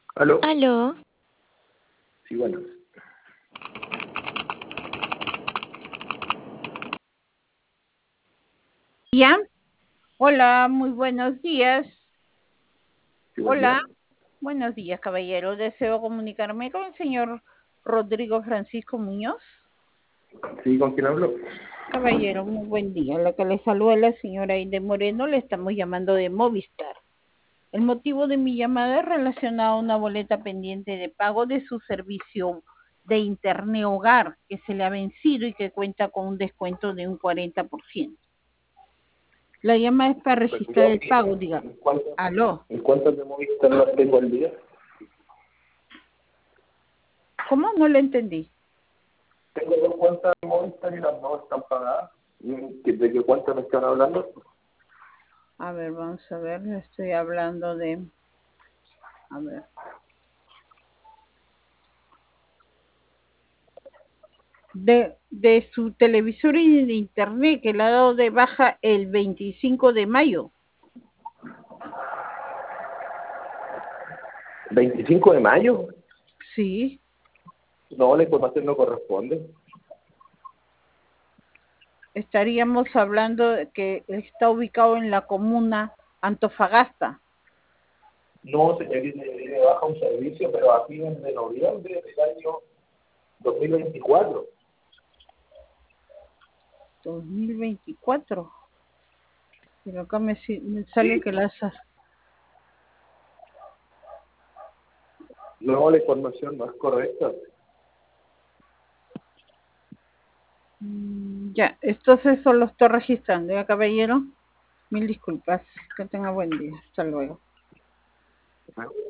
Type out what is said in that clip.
¿Aló? Aló, Sí, bueno. Ya, hola, muy buenos días. Sí, buen día. Hola, buenos días, caballero. Deseo comunicarme con el señor Rodrigo Francisco Muñoz. Sí, ¿con quién hablo? Caballero, muy buen día. La que le saluda la señora Inde Moreno, le estamos llamando de Movistar. El motivo de mi llamada es relacionado a una boleta pendiente de pago de su servicio de Internet Hogar que se le ha vencido y que cuenta con un descuento de un 40%. La llamada es para Pues registrar yo, el pago, diga. ¿en cuánto, Aló. en cuántas de Movistar las tengo al día? ¿Cómo? No lo entendí. Tengo dos cuentas de Movistar y las dos están pagadas. ¿De qué cuántas me están hablando? A ver, vamos a ver, estoy hablando a ver, de su televisor y de internet que le ha dado de baja el 25 de mayo. 25 de mayo. Sí, No, la información no corresponde. estaríamos hablando de que está ubicado en la comuna Antofagasta. No, señorita, me baja un servicio, pero a fines de noviembre del año 2024. 2024. Pero acá me sale Sí, que las... no, la información no es correcta. Ya, entonces eso lo estoy registrando, ¿ya, caballero? Mil disculpas, que tenga buen día. Hasta luego.